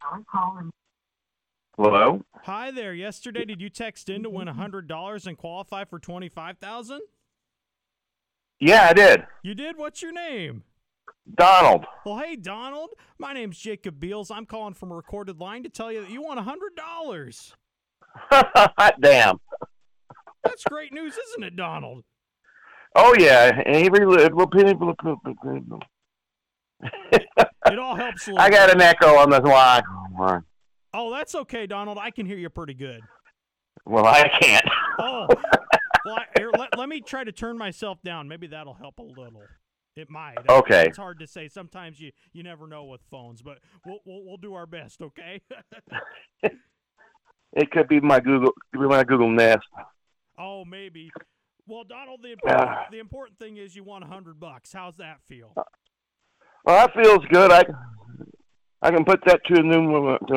Hello? Hi there. Yesterday, did you text in to win $100 and qualify for $25,000? Yeah, I did. You did? What's your name? Donald. Well, hey, Donald. My name's Jacob Beals. I'm calling from a recorded line to tell you that you won $100. Damn. That's great news, isn't it, Donald? Oh, yeah. Avery, It all helps a little I got bit. an echo on this line. Oh, that's okay, Donald. I can hear you pretty good. Well, I can't. Oh, well, here, let me try to turn myself down. Maybe that'll help a little. It might. Okay. It's hard to say. Sometimes you never know with phones, but we'll do our best, okay? It could be my Google Nest. Oh, maybe. Well, Donald, the important thing is you won $100. How's that feel? Well, that feels good. I can put that to a new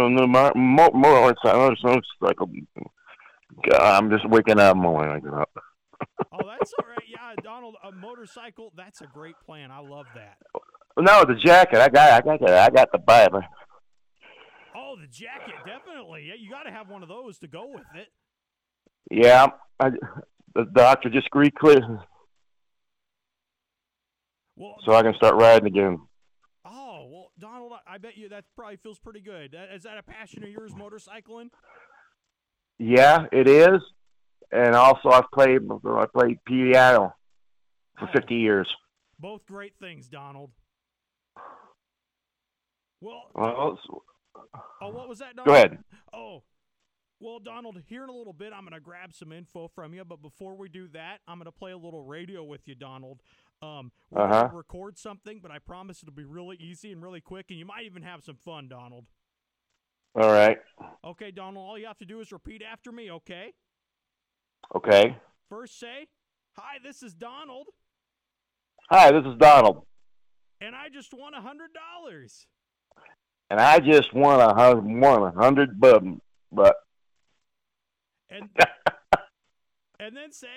motorcycle. God, I'm just waking up morning. Oh, that's all right. Yeah, Donald, a motorcycle, that's a great plan. I love that. No, the jacket. I got the Bible. Oh, the jacket, definitely. Yeah, you got to have one of those to go with it. Yeah, the doctor just cleared, Well, so I can start riding again. Oh, well, Donald, I bet you that probably feels pretty good. Is that a passion of yours, motorcycling? Yeah, it is. And also, I played piano for 50 years. Both great things, Donald. Well, what was that, Donald? Go ahead. Oh, well, Donald, here in a little bit, I'm going to grab some info from you. But before we do that, I'm going to play a little radio with you, Donald. We're going to record something, but I promise it'll be really easy and really quick, and you might even have some fun, Donald. All right. Okay, Donald, all you have to do is repeat after me, okay? Okay. First say, hi, this is Donald. Hi, this is Donald. And I just won $100. And I just won $100 but. And then say,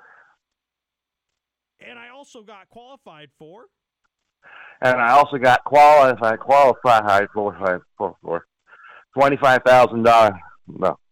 and I also got qualified for. And I also got qualified for $25,000. No.